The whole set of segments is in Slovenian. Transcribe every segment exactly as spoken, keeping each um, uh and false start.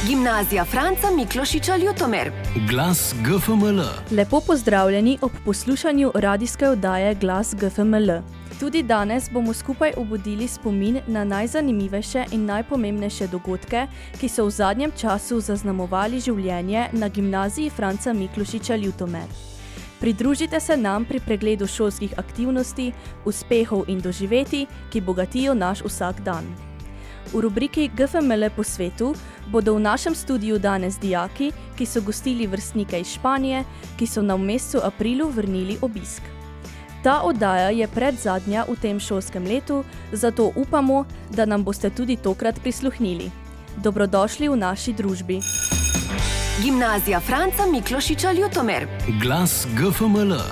Gimnazija Franca Miklošiča Ljutomer. Glas G F M L. Lepo pozdravljeni ob poslušanju radijske oddaje Glas G F M L. Tudi danes bomo skupaj obudili spomin na najzanimivejše in najpomembnejše dogodke, ki so v zadnjem času zaznamovali življenje na Gimnaziji Franca Miklošiča Ljutomer. Pridružite se nam pri pregledu šolskih aktivnosti, uspehov in doživetij, ki bogatijo naš vsak dan. V rubriki G F M L po svetu bodo v našem studiu danes dijaki, ki so gostili vrstnike iz Španije, ki so nam v mesecu aprilu vrnili obisk. Ta oddaja je predzadnja v tem šolskem letu, zato upamo, da nam boste tudi tokrat prisluhnili. Dobrodošli v naši družbi. Gimnazija Franca Miklošiča Ljutomer. Glas G F M L.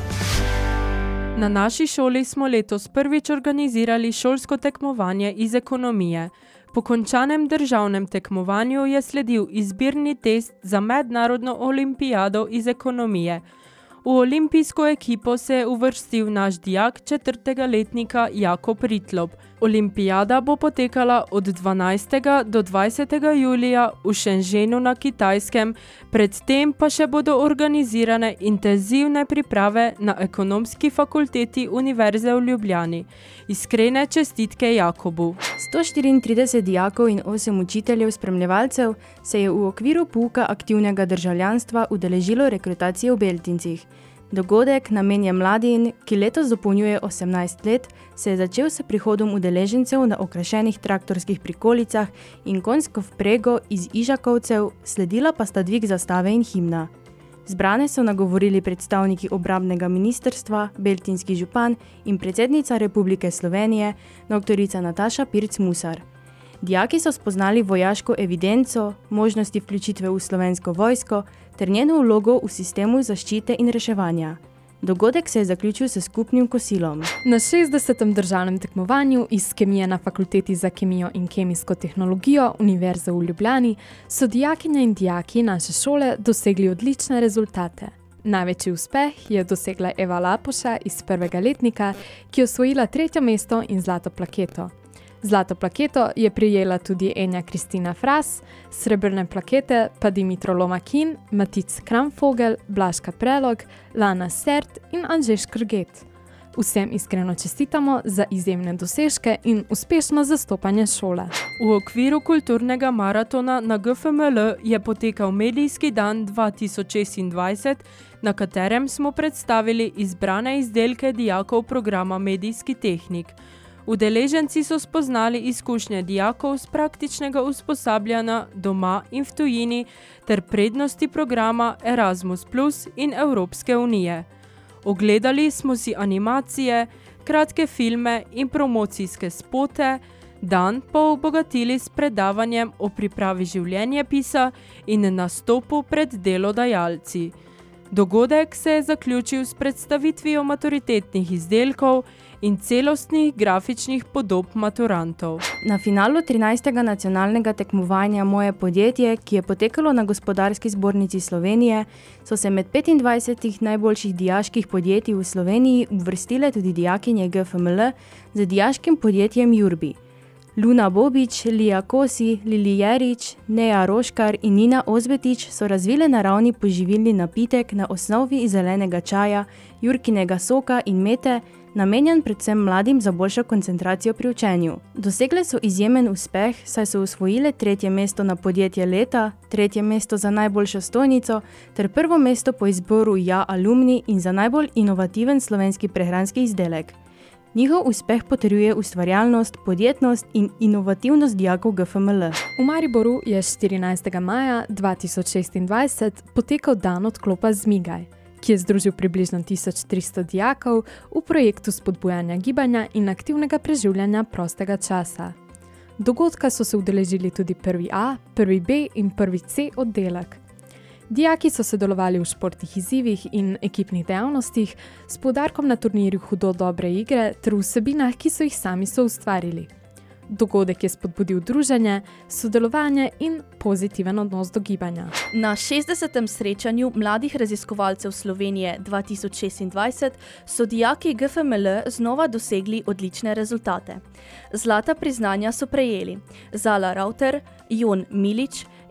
Na naši šoli smo letos prvič organizirali šolsko tekmovanje iz ekonomije. Po končanem državnem tekmovanju je sledil izbirni test za mednarodno olimpijado iz ekonomije. V olimpijsko ekipo se je uvrstil naš dijak četrtega letnika Jakob Ritlop. Olimpijada bo potekala od dvanajstega do dvajsetega julija v Shenzhenu na Kitajskem, predtem pa še bodo organizirane intenzivne priprave na Ekonomski fakulteti Univerze v Ljubljani. Iskrene čestitke Jakobu. sto štiriintrideset dijakov in osem učiteljev spremljevalcev se je v okviru pouka aktivnega državljanstva udeležilo rekrutacije v Beltincih. Dogodek, namenjen mladim, ki letos dopolnjuje osemnajst let, se je začel s prihodom udeležencev na okrašenih traktorskih prikolicah in konjsko vprego iz Ižakovcev, sledila pa sta dvig zastave in himna. Zbrane so nagovorili predstavniki obrambnega ministrstva, beltinski župan in predsednica Republike Slovenije, doktorica Nataša Pirc-Musar. Dijaki so spoznali vojaško evidenco, možnosti vključitve v slovensko vojsko ter njeno vlogo v sistemu zaščite in reševanja. Dogodek se je zaključil s skupnim kosilom. Na šestdesetem državnem tekmovanju iz kemije na Fakulteti za kemijo in kemijsko tehnologijo Univerze v Ljubljani so dijakinje in dijaki naše šole dosegli odlične rezultate. Največji uspeh je dosegla Eva Lapoša iz prvega letnika, ki je osvojila tretje mesto in zlato plaketo. Zlato plaketo je prijela tudi Enja Kristina Fras, srebrne plakete pa Dimitro Lomakin, Matic Kramfogel, Blažka Prelog, Lana Sert in Anžeš Krget. Vsem iskreno čestitamo za izjemne dosežke in uspešno zastopanje šole. V okviru kulturnega maratona na G F M L je potekal Medijski dan dva tisoč šestindvajset, na katerem smo predstavili izbrane izdelke dijakov programa Medijski tehnik. Udeleženci so spoznali izkušnje dijakov z praktičnega usposabljanja doma in v tujini ter prednosti programa Erasmus plus in Evropske unije. Ogledali smo si animacije, kratke filme in promocijske spote, dan pa obogatili s predavanjem o pripravi življenjepisa in nastopu pred delodajalci. Dogodek se je zaključil s predstavitvijo maturitetnih izdelkov in celostnih grafičnih podob maturantov. Na finalu trinajstega nacionalnega tekmovanja Moje podjetje, ki je potekalo na Gospodarski zbornici Slovenije, so se med petindvajsetih najboljših dijaških podjetij v Sloveniji uvrstile tudi dijakinje G F M L z dijaškim podjetjem Jurbi. Luna Bobič, Lija Kosi, Lili Jerič, Neja Roškar in Nina Ozbetič so razvile naravni poživilni napitek na osnovi zelenega čaja, jurkinega soka in mete, namenjen predvsem mladim za boljšo koncentracijo pri učenju. Dosegle so izjemen uspeh, saj so osvojile tretje mesto na podjetje leta, tretje mesto za najboljšo stojnico ter prvo mesto po izboru Ja Alumni in za najbolj inovativen slovenski prehranski izdelek. Njihov uspeh potrjuje ustvarjalnost, podjetnost in inovativnost dijakov G F M L. V Mariboru je štirinajstega maja dva tisoč šestindvajset potekal dan odklopa Zmigaj, ki je združil približno tisoč tristo dijakov v projektu spodbujanja gibanja in aktivnega preživljanja prostega časa. Dogodka so se udeležili tudi prvi A, prvi B in prvi C oddelek. Dijaki so sodelovali v športnih izzivih in ekipnih dejavnostih s poudarkom na turnirju hudo dobre igre ter vsebinah, ki so jih sami soustvarili. Dogodek je spodbudil druženje, sodelovanje in pozitiven odnos do gibanja. Na šestdesetem srečanju mladih raziskovalcev Slovenije dva tisoč šestindvajset so dijaki G F M L znova dosegli odlične rezultate. Zlata priznanja so prejeli Zala Rauter, Jon Milič,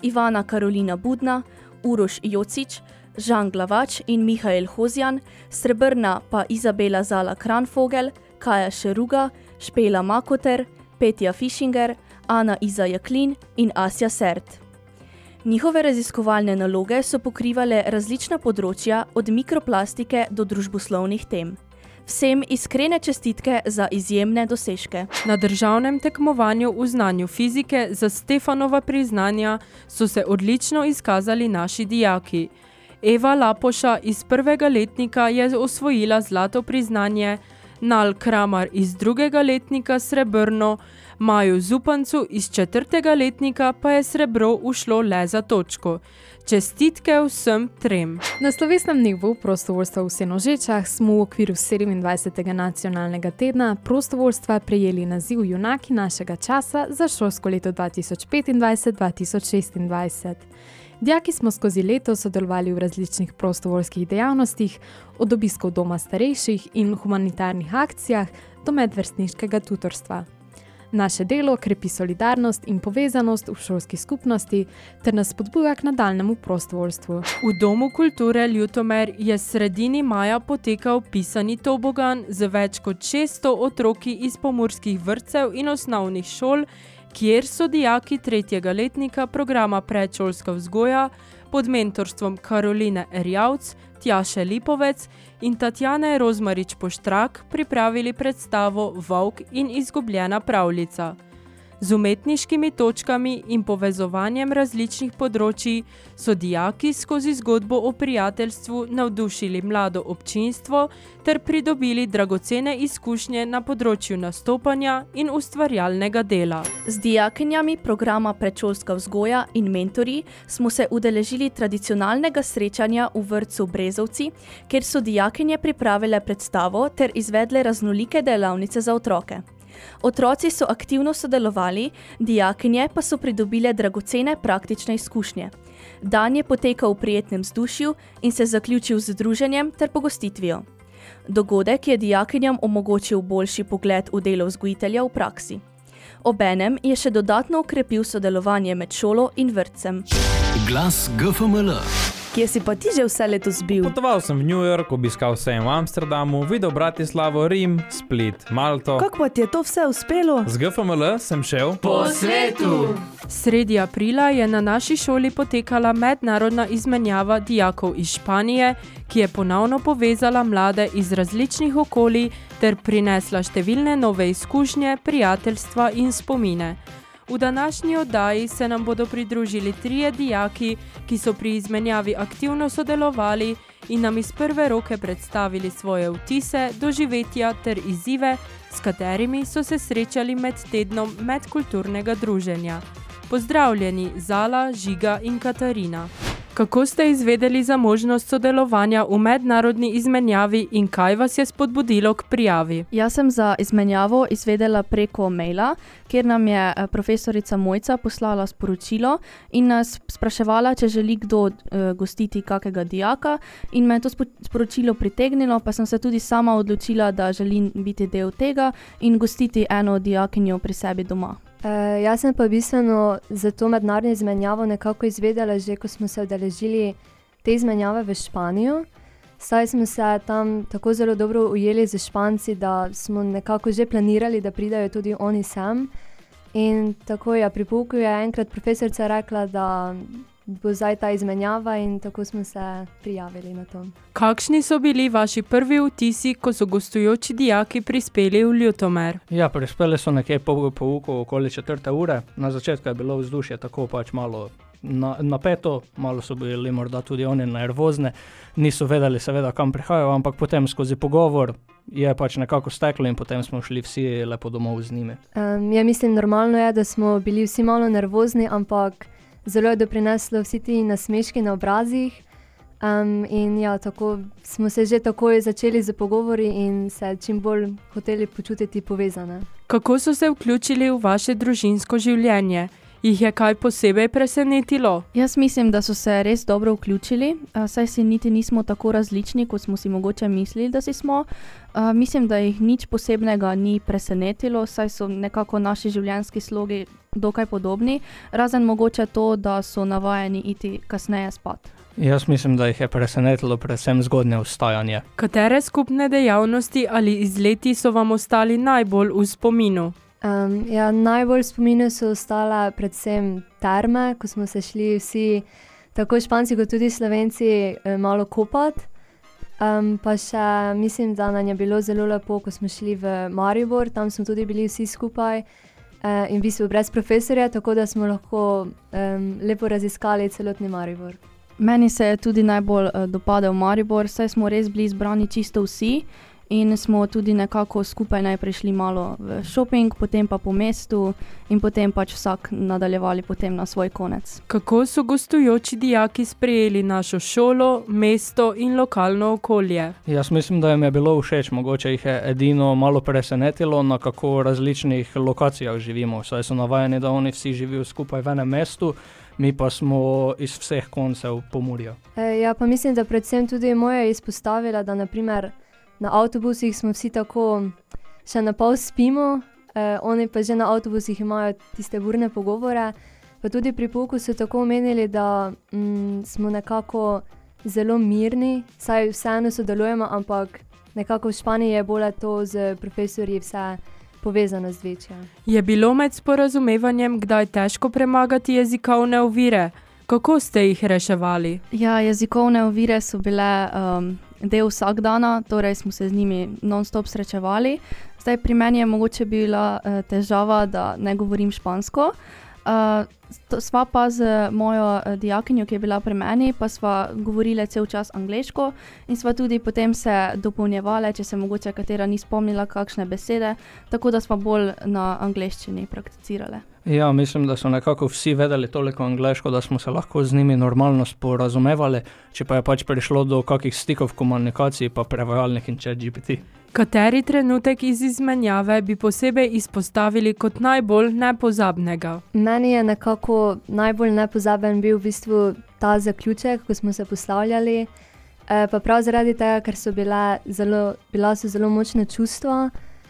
Ivana Karolina Budna, Uroš Jocič, Žan Glavač in Mihael Hozjan, srebrna pa Izabela Zala Kranfogel, Kaja Šeruga, Špela Makoter, Petja Fischinger, Ana Iza Jaklin in Asja Sert. Njihove raziskovalne naloge so pokrivale različna področja od mikroplastike do družboslovnih tem. Vsem iskrene čestitke za izjemne dosežke. Na državnem tekmovanju v znanju fizike za Stefanova priznanja so se odlično izkazali naši dijaki. Eva Lapoša iz prvega letnika je osvojila zlato priznanje, Nal Kramar iz drugega letnika srebrno, Maju Zupancu iz četrtega letnika pa je srebro ušlo le za točko. Čestitke vsem trem. Na slovesnem dnevu prostovoljstva v Senožečah smo v okviru sedemindvajsetega nacionalnega tedna prostovoljstva prejeli naziv Junaki našega časa za šolsko leto dva tisoč petindvajset dva tisoč šestindvajset. Dijaki smo skozi leto sodelovali v različnih prostovoljskih dejavnostih, od obiskov doma starejših in humanitarnih akcijah do medvrstniškega tutorstva. Naše delo krepi solidarnost in povezanost v šolski skupnosti ter nas spodbuja k nadaljnemu prostovoljstvu. V Domu kulture Ljutomer je sredini maja potekal pisani tobogan z več kot šeststo otroki iz pomurskih vrtcev in osnovnih šol, kjer so dijaki tretjega letnika programa predšolska vzgoja pod mentorstvom Karoline Erjavc, Tjaše Lipovec in Tatjane Rozmarič-Poštrak pripravili predstavo Volk in izgubljena pravljica. Z umetniškimi točkami in povezovanjem različnih področji so dijaki skozi zgodbo o prijateljstvu navdušili mlado občinstvo ter pridobili dragocene izkušnje na področju nastopanja in ustvarjalnega dela. Z dijakinjami programa Predšolska vzgoja in mentorji smo se udeležili tradicionalnega srečanja v vrtcu Brezovci, kjer so dijakinje pripravile predstavo ter izvedle raznolike delavnice za otroke. Otroci so aktivno sodelovali, dijakinje pa so pridobile dragocene praktične izkušnje. Dan je potekal v prijetnem vzdušju in se zaključil z druženjem ter pogostitvijo. Dogodek je dijakinjam omogočil boljši pogled v delo vzgojitelja v praksi. Obenem je še dodatno okrepil sodelovanje med šolo in vrtcem. Glas G F M L. Kje si pa ti že vse letos bil? Potoval sem v New York, obiskal sejem v Amsterdamu, videl Bratislavo, Rim, Split, Malto. Kako pa ti je to vse uspelo? Z G F M L sem šel po svetu. Sredi aprila je na naši šoli potekala mednarodna izmenjava dijakov iz Španije, ki je ponovno povezala mlade iz različnih okolij ter prinesla številne nove izkušnje, prijateljstva in spomine. V današnji oddaji se nam bodo pridružili trije dijaki, ki so pri izmenjavi aktivno sodelovali in nam iz prve roke predstavili svoje vtise, doživetja ter izzive, s katerimi so se srečali med tednom medkulturnega druženja. Pozdravljeni Zala, Žiga in Katarina. Kako ste izvedeli za možnost sodelovanja v mednarodni izmenjavi in kaj vas je spodbudilo k prijavi? Jaz sem za izmenjavo izvedela preko maila, kjer nam je profesorica Mojca poslala sporočilo in nas spraševala, če želi kdo uh, gostiti kakega dijaka, in me je to sporočilo pritegnilo, pa sem se tudi sama odločila, da želim biti del tega in gostiti eno dijakinjo pri sebi doma. Uh, jaz sem pa bistveno za to mednarodno izmenjavo nekako izvedela že, ko smo se udeležili te izmenjave v Španijo. Saj smo se tam tako zelo dobro ujeli z Španci, da smo nekako že planirali, da pridajo tudi oni sem. In tako je, pri pouku je enkrat profesorica rekla, da bo zdaj ta izmenjava, in tako smo se prijavili na to. Kakšni so bili vaši prvi vtisi, ko so gostujoči dijaki prispeli v Ljutomer? Ja, prispeli so nekje po pouku okoli četrte ure. Na začetku je bilo vzdušje tako pač malo na, napeto, malo so bili morda tudi oni nervozne, niso vedeli seveda kam prihajajo, ampak potem skozi pogovor je pač nekako steklo in potem smo šli vsi lepo domov z njimi. Um, ja, mislim, normalno je, da smo bili vsi malo nervozni, ampak zelo je doprineslo vsi ti nasmeški na obrazih. Um, in ja, tako smo se že takoj začeli z pogovori in se čim bolj hoteli počutiti povezane. Kako so se vključili v vaše družinsko življenje? Jih je kaj posebej presenetilo? Jaz mislim, da so se res dobro vključili, saj si niti nismo tako različni, kot smo si mogoče mislili, da si smo. Mislim, da jih nič posebnega ni presenetilo, saj so nekako naši življenjski slogi dokaj podobni, razen mogoče to, da so navajeni iti kasneje spat. Jaz mislim, da jih je presenetilo predvsem zgodnje vstajanje. Katere skupne dejavnosti ali izleti so vam ostali najbolj v spominu? Um, ja, najbolj v spominu so ostale predvsem terme, ko smo se šli vsi, tako Španci kot tudi Slovenci, malo kopati. Um, pa še mislim, da nam je bilo zelo lepo, ko smo šli v Maribor, tam smo tudi bili vsi skupaj uh, in v bistvu brez profesorja, tako da smo lahko um, lepo raziskali celotni Maribor. Meni se je tudi najbolj uh, dopadel Maribor, saj smo res bili zbrani čisto vsi in smo tudi nekako skupaj najprej šli malo v shopping, potem pa po mestu in potem pač vsak nadaljevali potem na svoj konec. Kako so gostujoči dijaki sprejeli našo šolo, mesto in lokalno okolje? Jaz mislim, da jim je bilo všeč, mogoče jih je edino malo presenetilo, na kako različnih lokacijah živimo, saj so navajeni, da oni vsi živijo skupaj v enem mestu, mi pa smo iz vseh koncev Pomurja. E, ja, pa mislim, da predvsem tudi moja izpostavila, da naprimer na avtobusih smo vsi tako še na pol spimo, eh, oni pa že na avtobusih imajo tiste burne pogovore. Pa tudi pri pouku so tako omenili, da mm, smo nekako zelo mirni, saj vseeno sodelujemo, ampak nekako v Španiji je bolj to z profesorji vse povezano z večja. Je bilo med sporazumevanjem kdaj težko premagati jezikovne ovire? Kako ste jih reševali? Ja, jezikovne ovire so bile um, del vsakdana, torej smo se z njimi non-stop srečevali. Zdaj pri meni je mogoče bila uh, težava, da ne govorim špansko. Uh, to, sva pa z mojo uh, dijakinjo, ki je bila pri meni, pa sva govorile cel čas angleško in sva tudi potem se dopolnjevale, če se mogoče katera ni spomnila kakšne besede, tako da sva bolj na angleščini prakticirale. Ja, mislim, da so nekako vsi vedeli toliko angleško, da smo se lahko z njimi normalno sporazumevali, če pa je pač prišlo do kakih stikov v komunikaciji, pa prevajalnik in chat G P T. Kateri trenutek iz izmenjave bi posebej izpostavili kot najbolj nepozabnega? Meni je nekako najbolj nepozaben bil v bistvu ta zaključek, ko smo se poslavljali, e, pa prav zaradi tega, ker so bile zelo, bila so zelo močna čustva.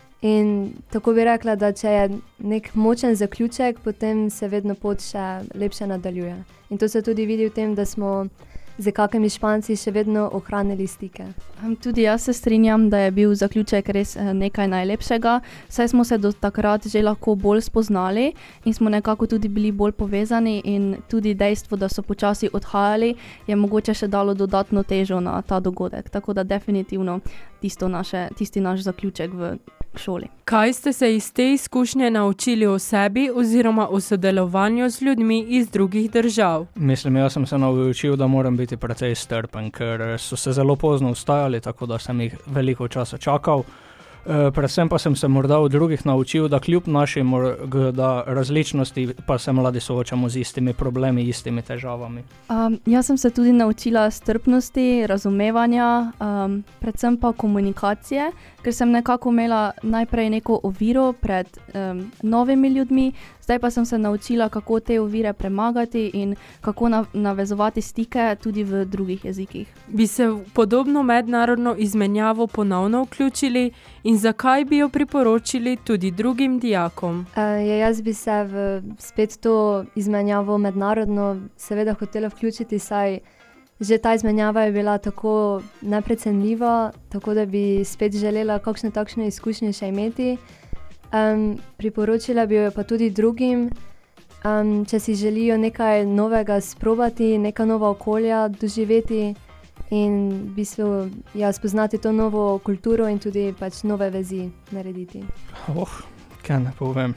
In tako bi rekla, da če je nek močen zaključek, potem se vedno pot še lepše nadaljuje. In to se tudi vidi v tem, da smo z kakimi Španci še vedno ohranili stike. Tudi jaz se strinjam, da je bil zaključek res nekaj najlepšega, saj smo se do takrat že lahko bolj spoznali in smo nekako tudi bili bolj povezani in tudi dejstvo, da so počasi odhajali, je mogoče še dalo dodatno težo na ta dogodek. Tako da definitivno tisto naše, tisti naš zaključek v šoli. Kaj ste se iz te izkušnje naučili o sebi oziroma o sodelovanju z ljudmi iz drugih držav? Mislim, jaz sem se naučil, da moram biti precej strpen, ker so se zelo pozno vstajali, tako da sem jih veliko časa čakal. E, predvsem pa sem se morda od drugih naučil, da kljub naši morda različnosti pa se mladi soočamo z istimi problemi, istimi težavami. Um, jaz sem se tudi naučila strpnosti, razumevanja, um, predvsem pa komunikacije, ker sem nekako imela najprej neko oviro pred um, novimi ljudmi, zdaj pa sem se naučila, kako te ovire premagati in kako na- navezovati stike tudi v drugih jezikih. Bi se v podobno mednarodno izmenjavo ponovno vključili in zakaj bi jo priporočili tudi drugim dijakom? Uh, ja, jaz bi se v spet to izmenjavo mednarodno seveda hotela vključiti, saj že ta izmenjava je bila tako neprecenljiva, tako da bi spet želela kakšne takšne izkušnje še imeti. Um, priporočila bi jo pa tudi drugim, um, če si želijo nekaj novega sprobati, neka nova okolja doživeti in v bistvu ja, spoznati to novo kulturo in tudi pač nove vezi narediti. Oh, kaj ne povem.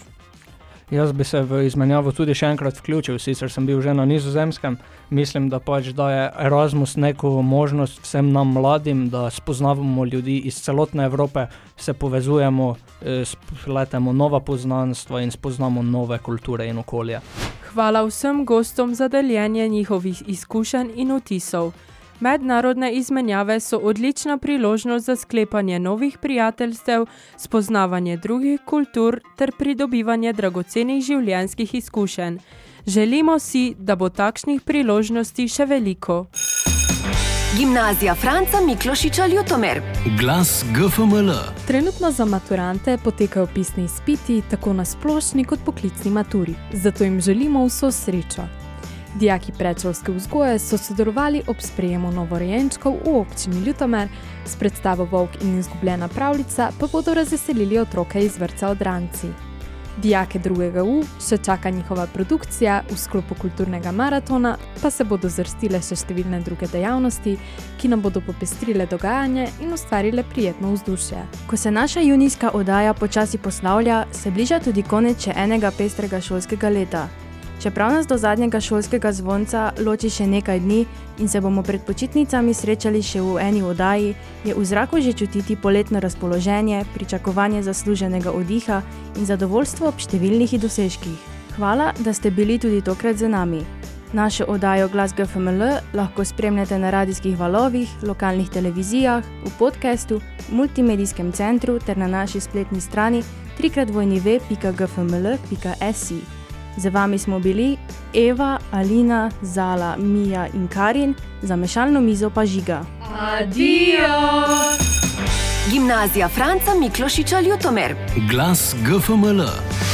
Jaz bi se v izmenjavo tudi še enkrat vključil, sicer sem bil že na Nizozemskem. Mislim, da pač daje Erasmus neko možnost vsem nam mladim, da spoznavamo ljudi iz celotne Evrope, se povezujemo, spletemo nova poznanstva in spoznamo nove kulture in okolje. Hvala vsem gostom za deljenje njihovih izkušenj in vtisov. Mednarodne izmenjave so odlična priložnost za sklepanje novih prijateljstev, spoznavanje drugih kultur ter pridobivanje dragocenih življenjskih izkušenj. Želimo si, da bo takšnih priložnosti še veliko. Gimnazija Franca Miklošiča Ljutomer. Glas G F M L. Trenutno za maturante potekajo pisni izpiti tako na splošni kot poklicni maturi, zato jim želimo vso srečo. Dijaki predšolske vzgoje so sodelovali ob sprejemu novorojenčkov v občini Ljutomer, s predstavo Volk in izgubljena pravljica pa bodo razveselili otroke iz vrtca Odranci. Dijake drugega U še čaka njihova produkcija, v sklopu kulturnega maratona pa se bodo zvrstile še številne druge dejavnosti, ki nam bodo popestrile dogajanje in ustvarile prijetno vzdušje. Ko se naša junijska oddaja počasi poslavlja, se bliža tudi konec še enega pestrega šolskega leta. Čeprav nas do zadnjega šolskega zvonca loči še nekaj dni in se bomo pred počitnicami srečali še v eni oddaji, je v zraku že čutiti poletno razpoloženje, pričakovanje zasluženega oddiha in zadovoljstvo ob številnih dosežkih. Hvala, da ste bili tudi tokrat z nami. Našo oddajo Glas G F M L lahko spremljate na radijskih valovih, lokalnih televizijah, v podcastu, v multimedijskem centru ter na naši spletni strani w w w pika g f m l pika s i. Z vami smo bili Eva, Alina, Zala, Mija in Karin, za mešalno mizo pa Žiga. Adijo! Gimnazija Franca Miklošiča Ljutomer. Glas G F M L.